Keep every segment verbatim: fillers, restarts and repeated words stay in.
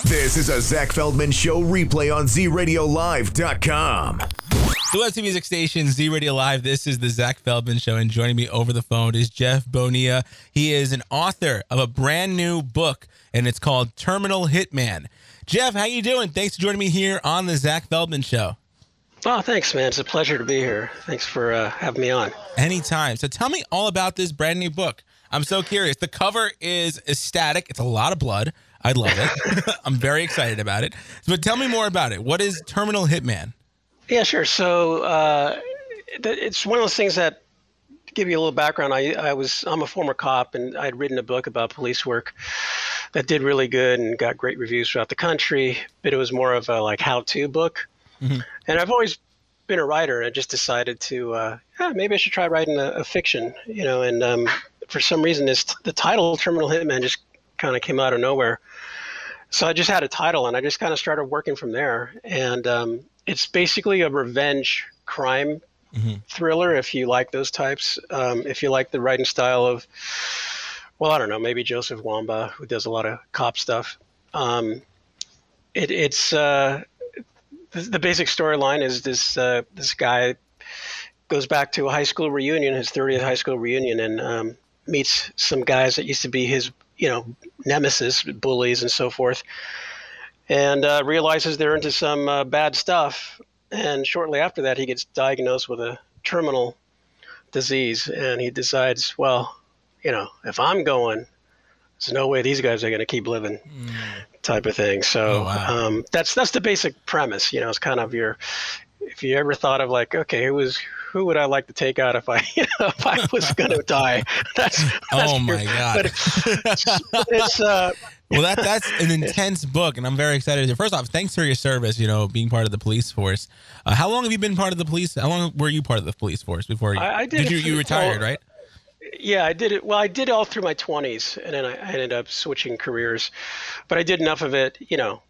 This is a Zach Feldman Show replay on Z Radio Live dot com. The Webster Music Station, Z Radio Live. This is the Zach Feldman Show, and joining me over the phone is Jeff Bonilla. He is an author of a brand new book, and it's called Terminal Hitman. Jeff, how you doing? Thanks for joining me here on the Zach Feldman Show. Oh, thanks, man. It's a pleasure to be here. Thanks for uh, having me on. Anytime. So tell me all about this brand new book. I'm so curious. The cover is ecstatic. It's a lot of blood. I love it. I'm very excited about it. But tell me more about it. What is Terminal Hitman? Yeah, sure. So uh, it's one of those things that, to give you a little background, I, I was, I'm a former cop, and I had written a book about police work that did really good and got great reviews throughout the country, but it was more of a like how-to book. Mm-hmm. And I've always been a writer, and I just decided to, uh, yeah, maybe I should try writing a, a fiction, you know, and um, for some reason, this the title Terminal Hitman just kind of came out of nowhere. So I just had a title, and I just kind of started working from there. And um, it's basically a revenge crime mm-hmm. thriller, if you like those types. Um, if you like the writing style of, well, I don't know, maybe Joseph Wamba, who does a lot of cop stuff. Um, it, it's uh, the, the basic storyline is this uh, this guy goes back to a high school reunion, his thirtieth high school reunion, and um, meets some guys that used to be his, you know, nemesis, bullies and so forth, and uh, realizes they're into some uh, bad stuff. And shortly after that, he gets diagnosed with a terminal disease, and he decides, well, you know, if I'm going, there's no way these guys are going to keep living, mm. type of thing. So oh, wow. um, that's that's the basic premise. You know, it's kind of your, if you ever thought of like, okay, who was who would I like to take out if I, you know, if I was going to die? That's, that's oh my your, God. But it's, it's uh, well, that that's an intense book, and I'm very excited. First off, thanks for your service, you know, being part of the police force. Uh, how long have you been part of the police? How long were you part of the police force before you, I, I did, did you, you retired, well, right? Yeah, I did it. Well, I did it all through my twenties, and then I ended up switching careers, but I did enough of it, you know,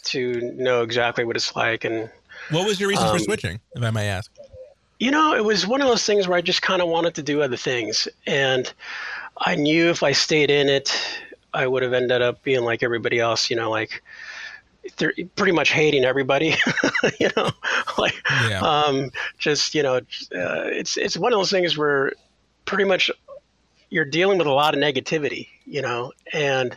to know exactly what it's like. And what was your reason um, for switching, if I may ask? You know, it was one of those things where I just kind of wanted to do other things. And I knew if I stayed in it, I would have ended up being like everybody else, you know, like they're pretty much hating everybody, you know, like yeah. um, just, you know, uh, it's it's one of those things where pretty much you're dealing with a lot of negativity, you know. And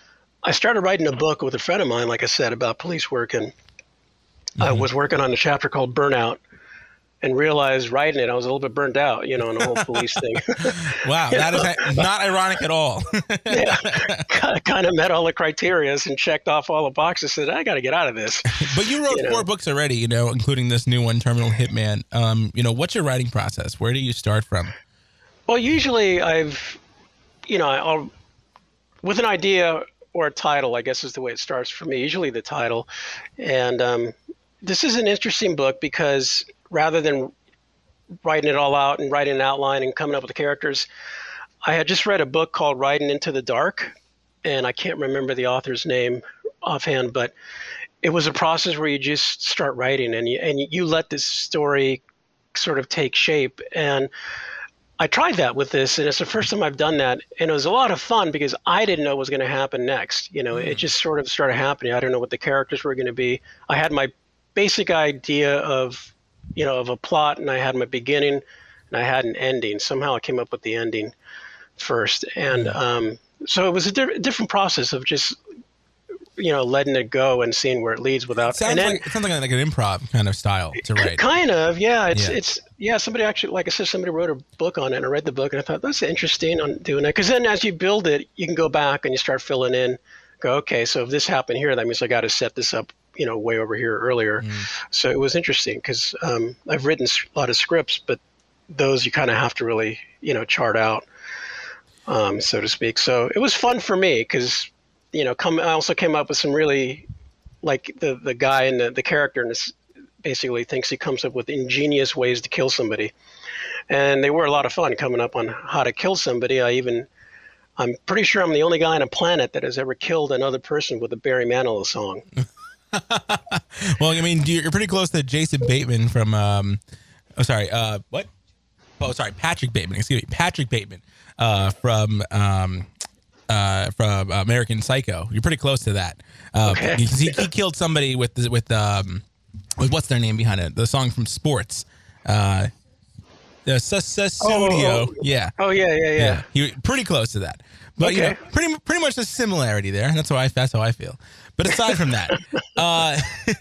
I started writing a book with a friend of mine, like I said, about police work. And mm-hmm. I was working on a chapter called Burnout. And realized writing it, I was a little bit burned out, you know, on the whole police thing. Wow, that is not ironic at all. Yeah, kind of met all the criteria and checked off all the boxes. Said, I got to get out of this. But you wrote you four know. books already, you know, including this new one, Terminal Hitman. Um, you know, what's your writing process? Where do you start from? Well, usually I've, you know, I'll with an idea or a title, I guess is the way it starts for me. Usually the title, and um, this is an interesting book because rather than writing it all out and writing an outline and coming up with the characters, I had just read a book called Riding into the Dark, and I can't remember the author's name offhand, but it was a process where you just start writing and you, and you let this story sort of take shape. And I tried that with this, and it's the first time I've done that, and it was a lot of fun because I didn't know what was going to happen next. You know, mm. it just sort of started happening. I didn't know what the characters were going to be. I had my basic idea of you know, of a plot, and I had my beginning and I had an ending. Somehow I came up with the ending first. And um, so it was a di- different process of just, you know, letting it go and seeing where it leads without. It sounds, and then, like, it sounds like an improv kind of style to write. Kind of, yeah. It's, yeah. it's, yeah, somebody actually, like I said, somebody wrote a book on it, and I read the book and I thought, that's interesting on doing that. Because then as you build it, you can go back and you start filling in, go, okay, so if this happened here, that means I got to set this up, you know, way over here earlier. Mm. So it was interesting because um, I've written a lot of scripts, but those you kind of have to really, you know, chart out, um, so to speak. So it was fun for me because, you know, come, I also came up with some really, like the, the guy and the, the character in this basically thinks he comes up with ingenious ways to kill somebody. And they were a lot of fun coming up on how to kill somebody. I even, I'm pretty sure I'm the only guy on a planet that has ever killed another person with a Barry Manilow song. Well, I mean, you're pretty close to Jason Bateman from, um, oh, sorry, uh, what? Oh, sorry, Patrick Bateman, excuse me, Patrick Bateman uh, from um, uh, from American Psycho. You're pretty close to that. Uh, Okay. he, he killed somebody with the, with um with what's their name behind it? The song from Sports. Uh, the Sussudio. Oh, Yeah. Oh yeah, yeah, yeah. Yeah. You're pretty close to that. But you know, Okay. pretty pretty much a similarity there. That's how I that's how I feel. But aside from that, uh,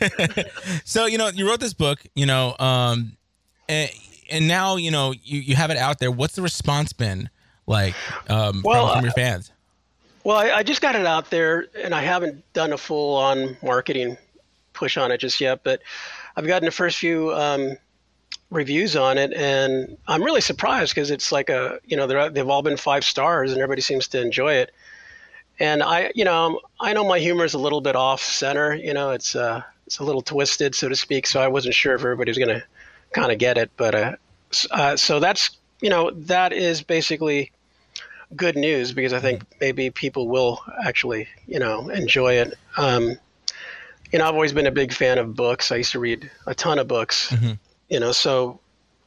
so you know, you wrote this book, you know, um, and, and now you know you, you have it out there. What's the response been like um, Well, from, from your fans? Well, I, I just got it out there, and I haven't done a full-on marketing push on it just yet. But I've gotten the first few um, reviews on it, and I'm really surprised because it's like a, you know, they're, they've all been five stars, and everybody seems to enjoy it. And I, you know, I know my humor is a little bit off center. You know, it's uh, it's a little twisted, so to speak. So I wasn't sure if everybody was going to kind of get it, but uh, uh, so that's, you know, that is basically good news because I think maybe people will actually, you know, enjoy it. Um, you know, I've always been a big fan of books. I used to read a ton of books. Mm-hmm. You know, so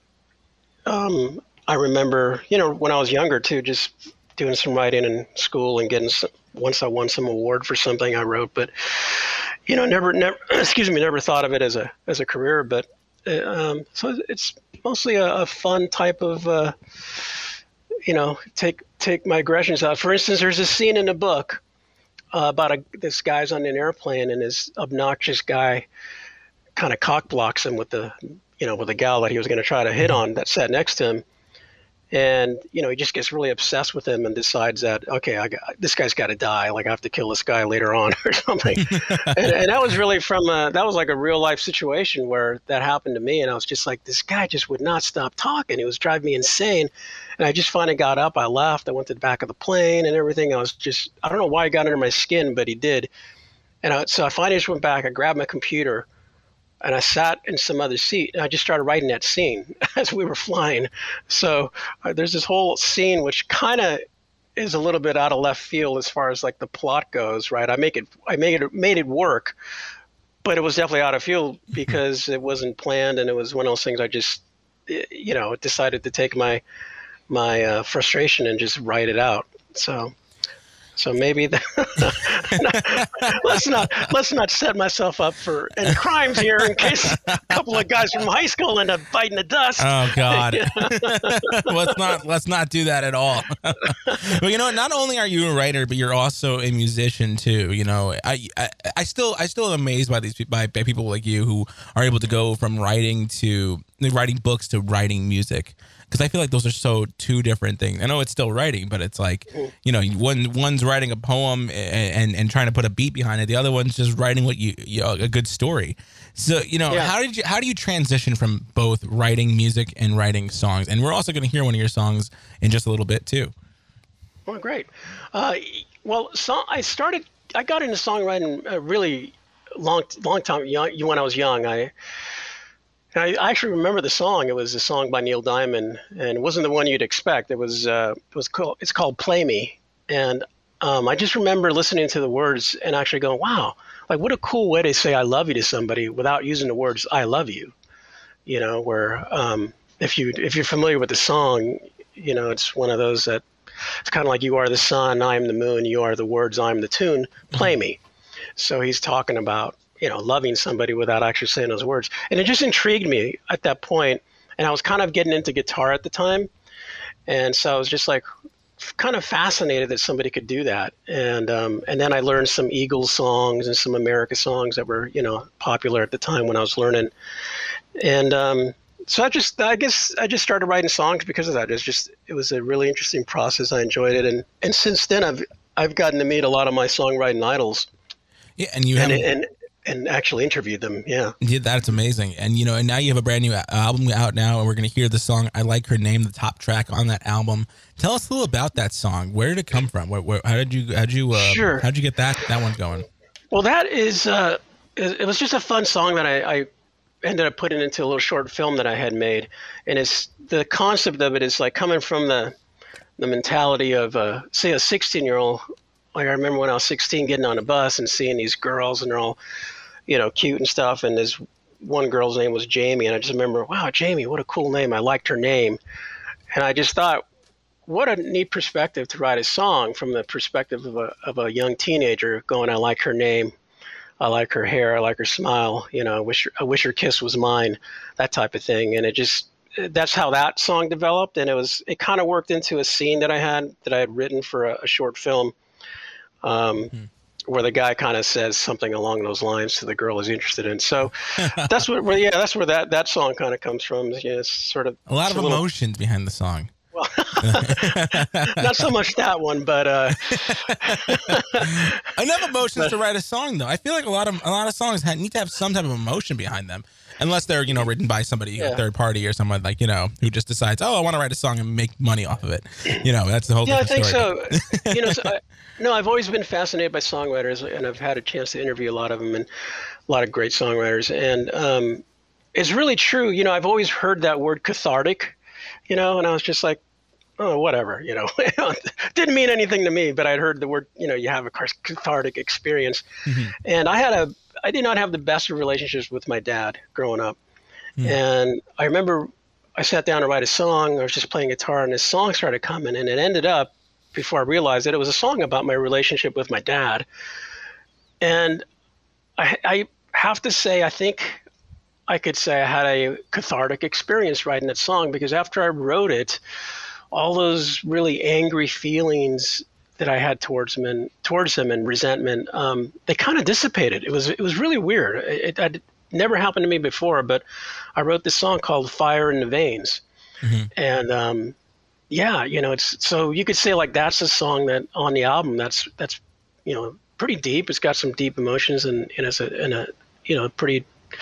um, I remember, you know, when I was younger too, just doing some writing in school and getting some, once I won some award for something I wrote, but you know, never, never, excuse me, never thought of it as a as a career. But uh, um, so it's mostly a, a fun type of, uh, you know, take take my aggressions out. For instance, there's a scene in the book uh, about a, this guy's on an airplane and this obnoxious guy kind of cock blocks him with the, you know, with a gal that he was going to try to hit on that sat next to him. And, you know, he just gets really obsessed with him and decides that, okay, I got, this guy's got to die. Like I have to kill this guy later on or something. and, and that was really from, a, that was like a real life situation where that happened to me. And I was just like, this guy just would not stop talking. It was driving me insane. And I just finally got up. I left. I went to the back of the plane and everything. I was just, I don't know why he got under my skin, but he did. And I, so I finally just went back. I grabbed my computer and I sat in some other seat and I just started writing that scene as we were flying. So uh, there's this whole scene which kind of is a little bit out of left field as far as like the plot goes, right? I make it, I made it, made it work, but it was definitely out of field because it wasn't planned, and it was one of those things I just, you know, decided to take my my uh, frustration and just write it out. So. So maybe the, let's not let's not set myself up for any crimes here in case a couple of guys from high school end up biting the dust. Oh God, let's not let's not do that at all. But you know, not only are you a writer, but you're also a musician too. You know, I I, I still I still am amazed by these by, by people like you who are able to go from writing to writing books to writing music. Because I feel like those are so two different things. I know it's still writing, but it's like, you know, one one's writing a poem and, and, and trying to put a beat behind it. The other one's just writing what you, you know, a good story. So, you know, Yeah. how did you how do you transition from both writing music and writing songs? And we're also going to hear one of your songs in just a little bit too. Well, great. Uh, well, so I started. I got into songwriting a really long, long time young, when I was young. I. I actually remember the song. It was a song by Neil Diamond, and it wasn't the one you'd expect. It was uh, it was called it's called "Play Me," and um, I just remember listening to the words and actually going, "Wow, like what a cool way to say I love you to somebody without using the words I love you." You know, where um, if you if you're familiar with the song, you know it's one of those that it's kind of like you are the sun, I am the moon, you are the words, I'm the tune. Play me. So he's talking about, you know, loving somebody without actually saying those words. And it just intrigued me at that point. And I was kind of getting into guitar at the time. And so I was just like kind of fascinated that somebody could do that. And um, and then I learned some Eagles songs and some America songs that were, you know, popular at the time when I was learning. And um, so I just, I guess I just started writing songs because of that. It was just, it was a really interesting process. I enjoyed it. And, and since then I've, I've gotten to meet a lot of my songwriting idols. Yeah, and you and, have and, and actually interviewed them. Yeah. Yeah, that's amazing. And, you know, and now you have a brand new album out now, and we're going to hear the song I Like Her Name, the top track on that album. Tell us a little about that song. Where did it come from? Where, where, how did you, how did you, uh, Sure. how'd you get that, that one going? Well, that is, uh, it, it was just a fun song that I, I ended up putting into a little short film that I had made. And it's, the concept of it is like coming from the, the mentality of, uh, say, a sixteen year old. Like I remember when I was sixteen getting on a bus and seeing these girls and they're all, you know, cute and stuff. And this one girl's name was Jamie. And I just remember, wow, Jamie, what a cool name. I liked her name. And I just thought, what a neat perspective to write a song from the perspective of a of a young teenager going, I like her name, I like her hair, I like her smile, you know, I wish I wish her kiss was mine, that type of thing. And it just, that's how that song developed. And it was, it kind of worked into a scene that I had, that I had written for a, a short film, um, mm-hmm. where the guy kind of says something along those lines to the girl he's interested in. So that's what, well, yeah, that's where that, that song kind of comes from. Yeah, it's sort of a lot of a emotions little, behind the song. Well, not so much that one, but uh, enough emotions but, to write a song, though. I feel like a lot of a lot of songs have, need to have some type of emotion behind them, unless they're, you know, written by somebody, yeah. a third party or someone like, you know, who just decides, oh, I want to write a song and make money off of it. You know, that's the whole. Yeah, I think story. so. You know, so I, no, I've always been fascinated by songwriters, and I've had a chance to interview a lot of them and a lot of great songwriters, and um, it's really true. You know, I've always heard that word cathartic, you know, and I was just like, oh, whatever, you know, didn't mean anything to me, but I'd heard the word, you know, you have a cathartic experience. Mm-hmm. And I had a, I did not have the best of relationships with my dad growing up. Mm-hmm. And I remember I sat down to write a song. I was just playing guitar and this song started coming, and it ended up, before I realized that it was a song about my relationship with my dad. And I, I have to say, I think I could say I had a cathartic experience writing that song, because after I wrote it, all those really angry feelings that I had towards him and towards him and resentment, um, they kind of dissipated. It was it was really weird. It, it never happened to me before, but I wrote this song called "Fire in the Veins," mm-hmm. and um, yeah, you know, it's so you could say like that's a song that on the album that's that's you know pretty deep. It's got some deep emotions and, and it's a and a you know pretty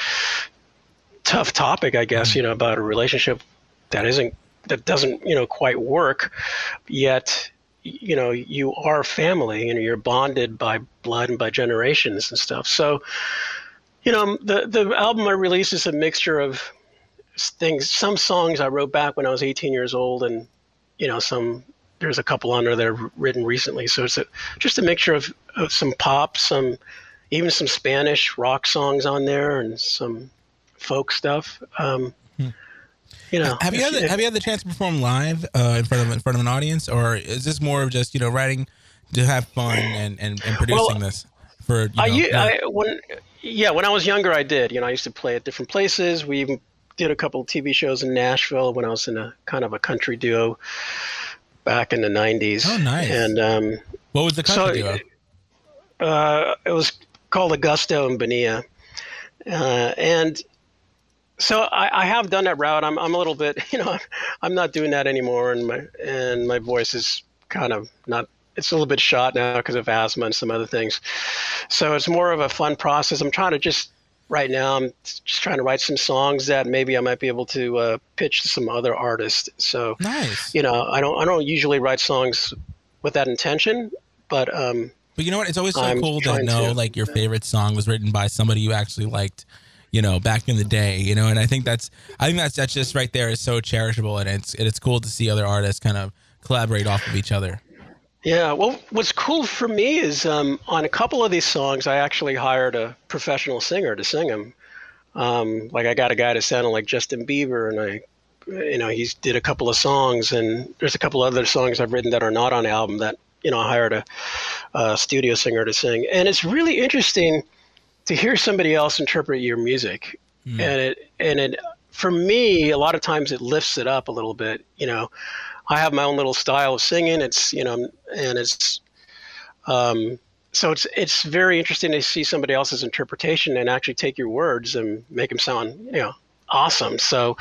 tough topic, I guess. Mm-hmm. You know, about a relationship that isn't. that doesn't, you know, quite work, yet, you know, you are family, you know, you're bonded by blood and by generations and stuff. So, you know, the, the album I released is a mixture of things, some songs I wrote back when I was eighteen years old, and, you know, some, there's a couple on there that are written recently. So it's a, just a mixture of, of some pop, some, even some Spanish rock songs on there and some folk stuff. Um, hmm. You know, have you had the, have you had the chance to perform live uh, in front of in front of an audience, or is this more of just, you know, writing to have fun and, and, and producing well, this for? You know, I, I when yeah when I was younger I did, you know, I used to play at different places. We even did a couple of T V shows in Nashville when I was in a kind of a country duo back in the nineties. Oh, nice! And um, what was the country so, duo? Uh, it was called Augusto and Bonilla, uh, and. So I, I have done that route. I'm I'm a little bit, you know, I'm not doing that anymore, and my and my voice is kind of not. It's a little bit shot now because of asthma and some other things. So it's more of a fun process. I'm trying to just right now. I'm just trying to write some songs that maybe I might be able to uh, pitch to some other artists. So nice. You know, I don't I don't usually write songs with that intention, but um. But you know what? It's always so I'm cool to know to, like your favorite song was written by somebody you actually liked. You know, back in the day, you know, and I think that's, I think that's, that's just right there is so cherishable, and it's, and it's cool to see other artists kind of collaborate off of each other. Yeah. Well, what's cool for me is um, on a couple of these songs, I actually hired a professional singer to sing them. Um, like I got a guy that sounded like Justin Bieber, and I, you know, he's did a couple of songs, and there's a couple other songs I've written that are not on the album that, you know, I hired a, a studio singer to sing. And it's really interesting to hear somebody else interpret your music. Mm. And it, and it, for me, a lot of times it lifts it up a little bit. You know, I have my own little style of singing. It's, you know, and it's, um, so it's, it's very interesting to see somebody else's interpretation and actually take your words and make them sound, you know, awesome. So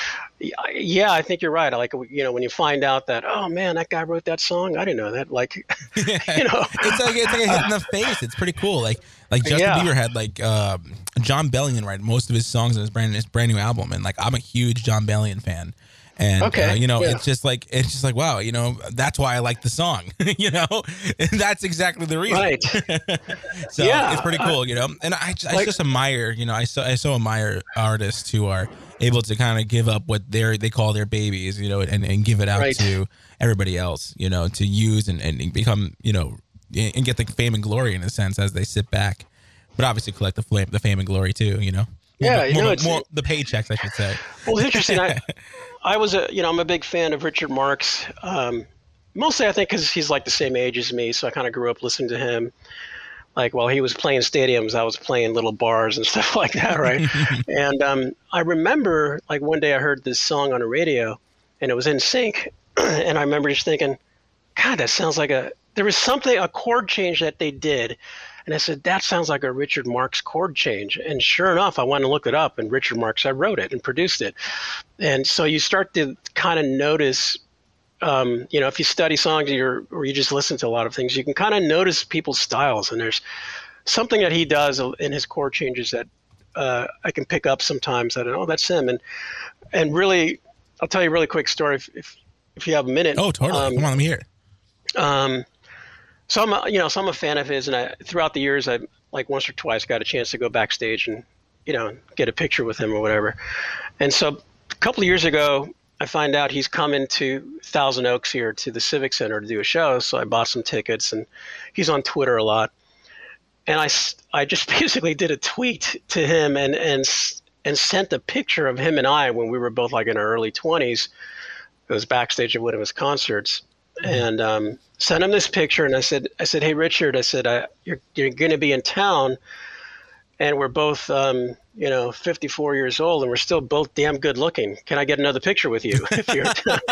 yeah, I think you're right. I like, you know, when you find out that, oh man, that guy wrote that song. I didn't know that. Like, yeah. you know, it's like, it's like a hit in the face. It's pretty cool. Like, like Justin yeah. Bieber had like, uh, John Bellion write most of his songs in his brand, his brand new album. And like, I'm a huge John Bellion fan. And, okay. uh, you know, yeah. it's just like, it's just like, wow, you know, that's why I like the song, you know, and that's exactly the reason. Right. So yeah. it's pretty cool, you know, and I, I like, just admire, you know, I so, I so admire artists who are able to kind of give up what they're, they call their babies, you know, and, and give it out right. to everybody else, you know, to use and, and become, you know, and get the fame and glory in a sense as they sit back, but obviously collect the flame, the fame and glory too, you know. Yeah, more, you know, more, it's more the paychecks, I should say. Well, it's interesting. I, I was a, you know, I'm a big fan of Richard Marx, um, mostly I think because he's like the same age as me, so I kind of grew up listening to him. Like while he was playing stadiums, I was playing little bars and stuff like that, right? And um, I remember like one day I heard this song on the radio, and it was in sync, and I remember just thinking, God, that sounds like a. There was something, a chord change that they did. And I said, that sounds like a Richard Marx chord change. And sure enough, I went and looked it up, and Richard Marx, I wrote it and produced it. And so you start to kind of notice, um, you know, if you study songs or, or you just listen to a lot of things, you can kind of notice people's styles. And there's something that he does in his chord changes that uh, I can pick up sometimes that, oh, that's him. And and really, I'll tell you a really quick story if if, if you have a minute. Oh, totally. Um, Come on, let me hear it. Um, So I'm, a, you know, so I'm a fan of his, and I, throughout the years, I like once or twice got a chance to go backstage and, you know, get a picture with him or whatever. And so a couple of years ago, I find out he's coming to Thousand Oaks here to the Civic Center to do a show. So I bought some tickets, and he's on Twitter a lot. And I, I just basically did a tweet to him and and and sent a picture of him and I when we were both like in our early twenties. It was backstage at one of his concerts. And um, sent him this picture, and I said, "I said, hey Richard, I said, I, you're you're going to be in town, and we're both, um, you know, fifty-four years old, and we're still both damn good looking. Can I get another picture with you if you're,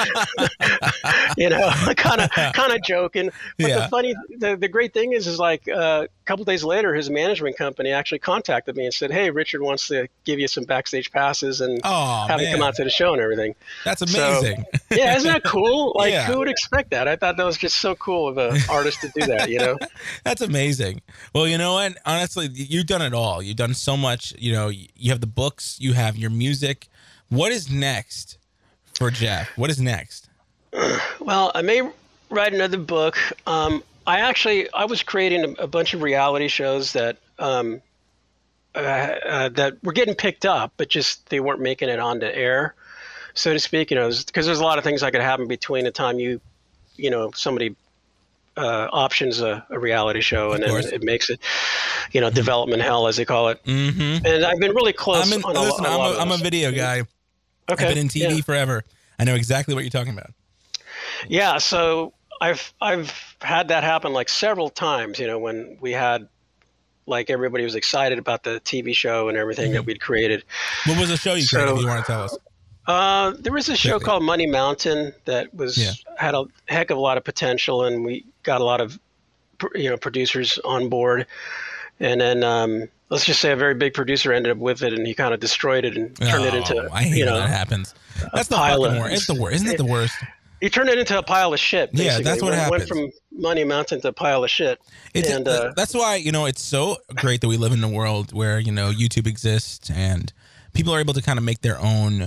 you know, kind of kind of joking." But yeah. the funny, the, the great thing is, is like uh, a couple days later, his management company actually contacted me and said, "Hey, Richard wants to give you some backstage passes and oh, have man. you come out to the show and everything." That's amazing. So, yeah, isn't that cool? Like, yeah. who would expect that? I thought that was just so cool of an artist to do that, you know? That's amazing. Well, you know what? Honestly, you've done it all. You've done so much. You know, you have the books, you have your music. What is next for Jeff? What is next? Well, I may write another book. Um, I actually, I was creating a, a bunch of reality shows that um, uh, uh, that were getting picked up, but just they weren't making it onto air, so to speak. You know, because there's a lot of things that could happen between the time you, you know, somebody uh, options a, a reality show and then it makes it, you know, development hell, as they call it. Mm-hmm. And I've been really close. I'm, in, on listen, a, a I'm, lot a, I'm a video guy. Okay. I've been in T V yeah. forever. I know exactly what you're talking about. Yeah. So I've I've had that happen like several times. You know, when we had like everybody was excited about the T V show and everything mm-hmm. that we'd created. What was the show you so, created? If you want to tell us. Uh, there was a show Quickly. called Money Mountain that was Yeah. had a heck of a lot of potential, and we got a lot of you know producers on board. And then um, let's just say a very big producer ended up with it, and he kind of destroyed it and turned oh, it into I hate you when know that happens. That's the pile fucking of- worst. It's the worst. Isn't it the worst? he turned it into a pile of shit. Yeah, Basically. that's what it happens. Went from Money Mountain to a pile of shit. It's, and uh, that's why, you know, it's so great that we live in a world where, you know, YouTube exists and people are able to kind of make their own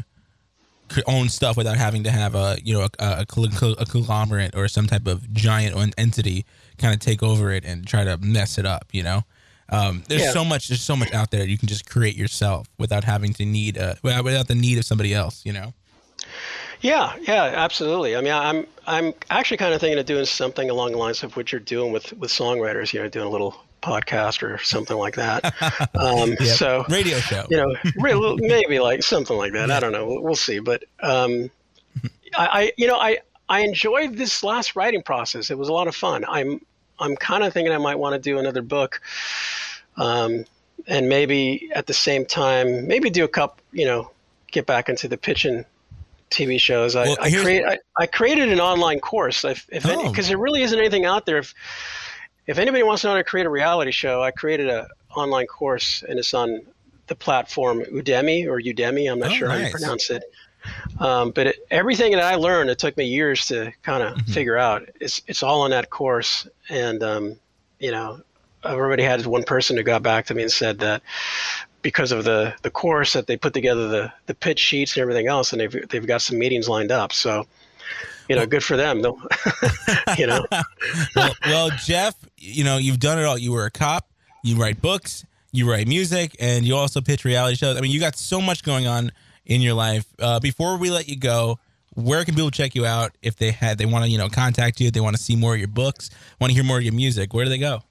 own stuff without having to have a, you know, a, a, a conglomerate or some type of giant entity kind of take over it and try to mess it up, you know? Um, there's Yeah. so much, there's so much out there you can just create yourself without having to need, a, without, without the need of somebody else, you know? Yeah, yeah, absolutely. I mean, I'm I'm actually kind of thinking of doing something along the lines of what you're doing with, with songwriters. You know, doing a little podcast or something like that. Um, Yep. So Radio show. you know, really, maybe like something like that. I don't know. We'll, we'll see. But um, I, I, you know, I I enjoyed this last writing process. It was a lot of fun. I'm I'm kind of thinking I might want to do another book, um, and maybe at the same time, maybe do a couple. You know, get back into the pitching T V shows. I, Well, I here's- create. I, I created an online course. If if Oh. because there really isn't anything out there. If if anybody wants to know how to create a reality show, I created a online course, and it's on the platform Udemy or Udemy. I'm not Oh, sure how you nice. pronounce it. Um, but it, everything that I learned, it took me years to kind of Mm-hmm. figure out. It's it's all in that course, and um, you know, I've already had one person who got back to me and said that because of the, the course that they put together the, the pitch sheets and everything else, and they've they've got some meetings lined up. So, you know, good for them. They'll- you know, well, well, Jeff, you know, you've done it all. You were a cop, you write books, you write music, and you also pitch reality shows. I mean, you got so much going on in your life. Uh, before we let you go, where can people check you out if they had they want to, you know, contact you, if they want to see more of your books, want to hear more of your music? Where do they go?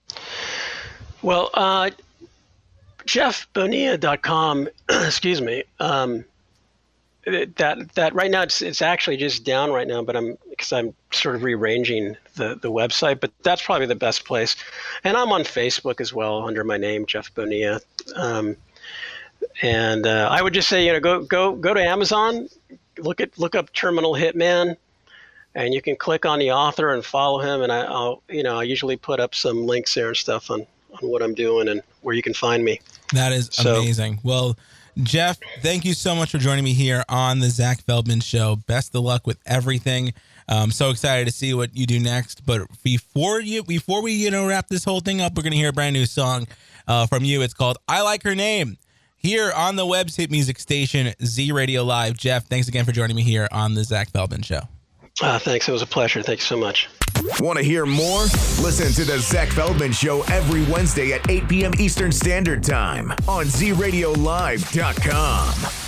well, uh, jeff bonilla dot com, excuse me. Um, that that right now it's it's actually just down right now, but I'm because I'm sort of rearranging the, the website, but that's probably the best place. And I'm on Facebook as well under my name, Jeff Bonilla. Um, and uh, I would just say, you know, go go go to Amazon, look at look up Terminal Hitman, and you can click on the author and follow him. And I, I'll you know I usually put up some links there and stuff on, on what I'm doing and where you can find me. That is so, amazing. Well, Jeff, thank you so much for joining me here on the Zach Feldman Show. Best of luck with everything. I'm so excited to see what you do next. But before you, before we, you know, wrap this whole thing up, we're going to hear a brand new song uh, from you. It's called "I Like Her Name" here on the Webb's hit music station, Z Radio Live. Jeff, thanks again for joining me here on the Zach Feldman Show. Uh, thanks. It was a pleasure. Thanks so much. Want to hear more? Listen to the Zach Feldman Show every Wednesday at eight p.m. Eastern Standard Time on Z Radio Live dot com.